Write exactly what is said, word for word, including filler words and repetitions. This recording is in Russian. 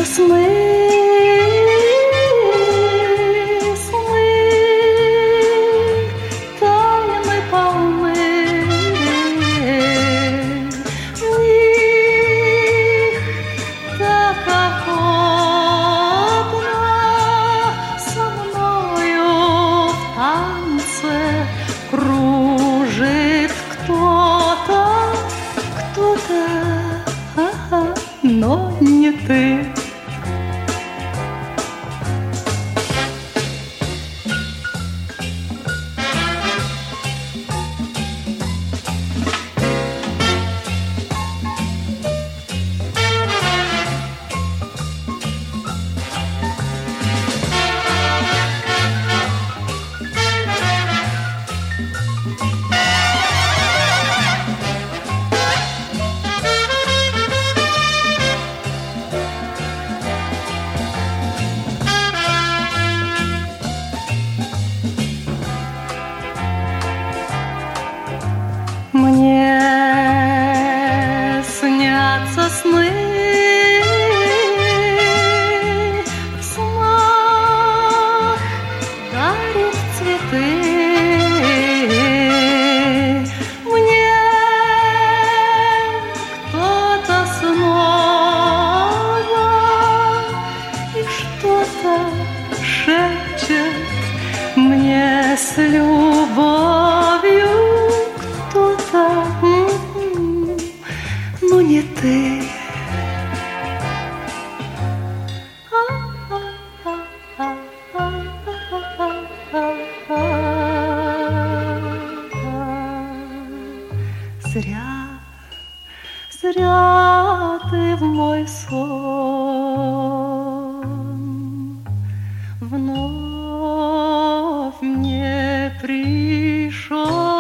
сны, сны, тайны полны. В них так охотно со мною в танце кружит кто-то, кто-то, ага, но не ты. Мне снятся сны, в снах дарит цветы. Мне кто-то снова и что-то шепчет мне с любовью. Кто-то, но не ты. Зря, зря ты в мой сон вновь не пришел.